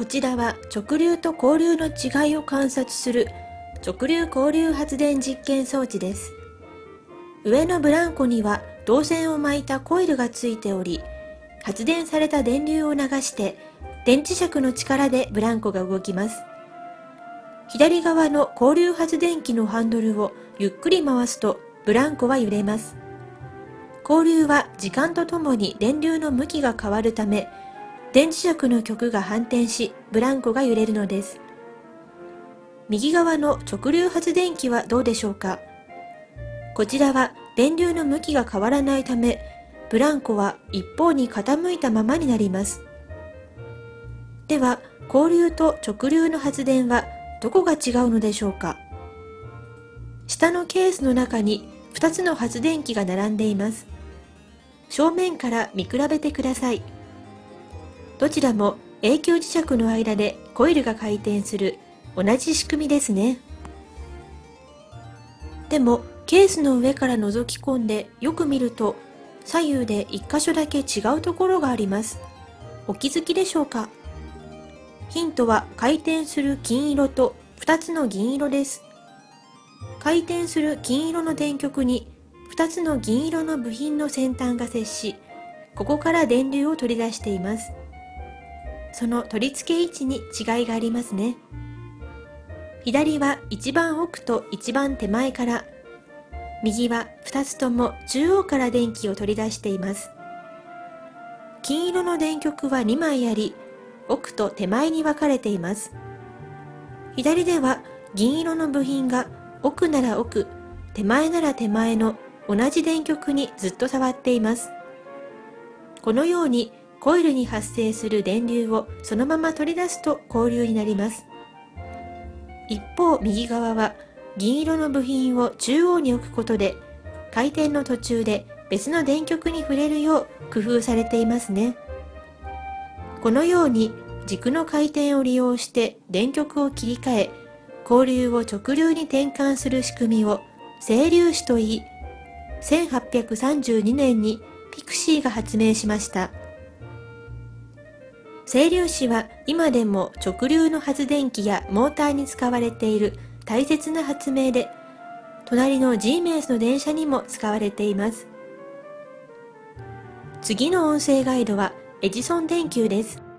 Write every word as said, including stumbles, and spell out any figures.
こちらは直流と交流の違いを観察する直流交流発電実験装置です。上のブランコには導線を巻いたコイルがついており、発電された電流を流して電磁石の力でブランコが動きます。左側の交流発電機のハンドルをゆっくり回すとブランコは揺れます。交流は時間とともに電流の向きが変わるため、電磁石の極が反転しブランコが揺れるのです。右側の直流発電機はどうでしょうか。こちらは電流の向きが変わらないため、ブランコは一方に傾いたままになります。では、交流と直流の発電はどこが違うのでしょうか。下のケースの中にふたつの発電機が並んでいます。正面から見比べてください。どちらも永久磁石の間でコイルが回転する同じ仕組みですね。でもケースの上から覗き込んでよく見ると、左右で一箇所だけ違うところがあります。お気づきでしょうか。ヒントは回転する金色とふたつの銀色です。回転する金色の電極にふたつの銀色の部品の先端が接し、ここから電流を取り出しています。その取り付け位置に違いがありますね。左は一番奥と一番手前から、右はふたつとも中央から電気を取り出しています。金色の電極はにまいあり、奥と手前に分かれています。左では銀色の部品が奥なら奥、手前なら手前の同じ電極にずっと触っています。このようにコイルに発生する電流をそのまま取り出すと交流になります。一方、右側は銀色の部品を中央に置くことで、回転の途中で別の電極に触れるよう工夫されていますね。このように軸の回転を利用して電極を切り替え、交流を直流に転換する仕組みを整粒子といい、せんはっぴゃくさんじゅうにねんにピクシーが発明しました。整粒子は今でも直流の発電機やモーターに使われている大切な発明で、隣のジーメンスの電車にも使われています。次の音声ガイドはエジソン電球です。